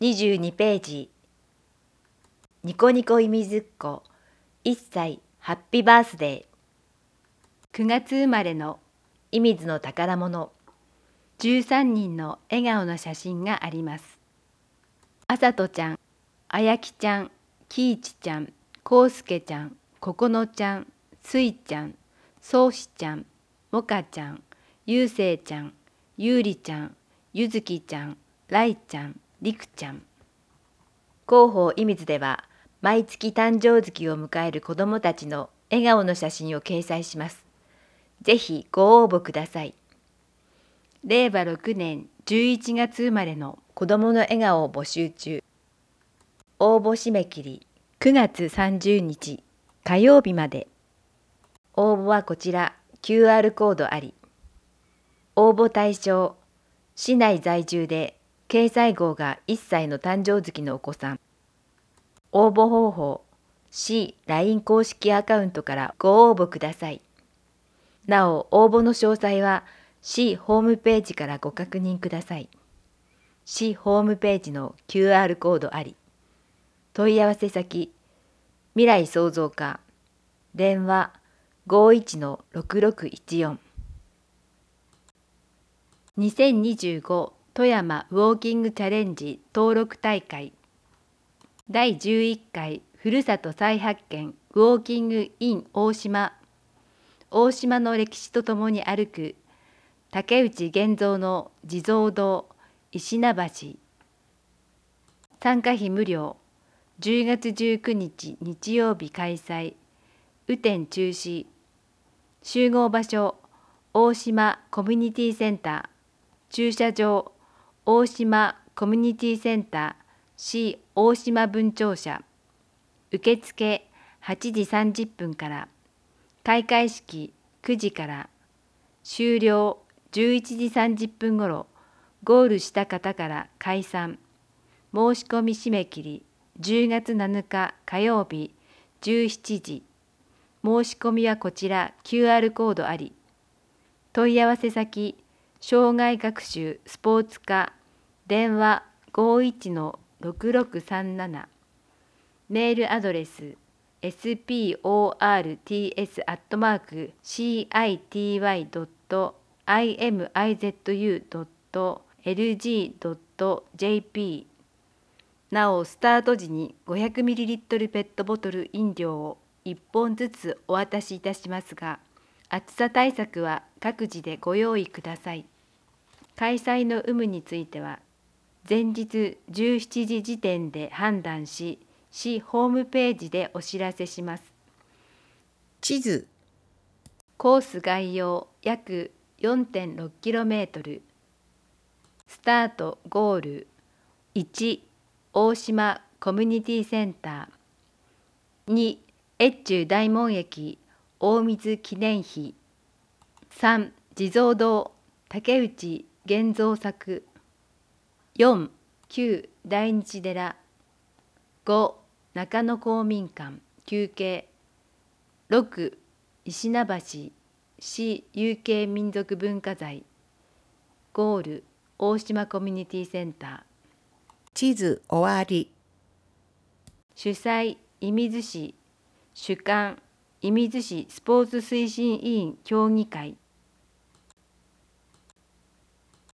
22ページ。ニコニコいみずっこ1歳ハッピーバースデー。9月生まれのいみずの宝物。13人の笑顔の写真があります。あさとちゃん、あやきちゃん、きいちちゃん、こうすけちゃん、ここのちゃん、すいちゃん、そうしちゃん、もかちゃん、ゆうせいちゃん、ゆうりちゃん、ゆずきちゃん、らいちゃん、りくちゃん。広報いみずでは毎月誕生月を迎える子どもたちの笑顔の写真を掲載します。ぜひご応募ください。令和6年11月生まれの子どもの笑顔を募集中。応募締め切り9月30日火曜日まで。応募はこちら QR コードあり。応募対象、市内在住で掲載号が1歳の誕生月のお子さん。応募方法、市 LINE 公式アカウントからご応募ください。なお、応募の詳細は市ホームページからご確認ください。市ホームページの QR コードあり。問い合わせ先、未来創造課、電話51-6614。2025富山ウォーキングチャレンジ登録大会第11回ふるさと再発見ウォーキング in 大島。大島の歴史とともに歩く竹内源三の地蔵堂石名橋。参加費無料。10月19日日曜日開催。雨天中止。集合場所大島コミュニティセンター。駐車場大島コミュニティセンター C 大島分庁舎。受付8時30分から。開会式9時から。終了11時30分ごろ。ゴールした方から解散。申し込み締め切り10月7日火曜日17時。申し込みはこちら QR コードあり。問い合わせ先、障害学習スポーツ課、電話51-6637。メールアドレス、sports.citizu.imizu.lg.jp。なお、スタート時に 500ml ペットボトル飲料を1本ずつお渡しいたしますが、暑さ対策は各自でご用意ください。開催の有無については、前日17時時点で判断し、市ホームページでお知らせします。 地図。 コース概要約 4.6km。スタートゴール1、大島コミュニティセンター。2、越中大門駅大水記念碑。3、地蔵堂竹内源三作。4、旧大日寺。5、中野公民館休憩。6、石名橋市有形民族文化財。ゴール大島コミュニティセンター。 地図終わり。 主催射水市主幹射水市スポーツ推進委員協議会。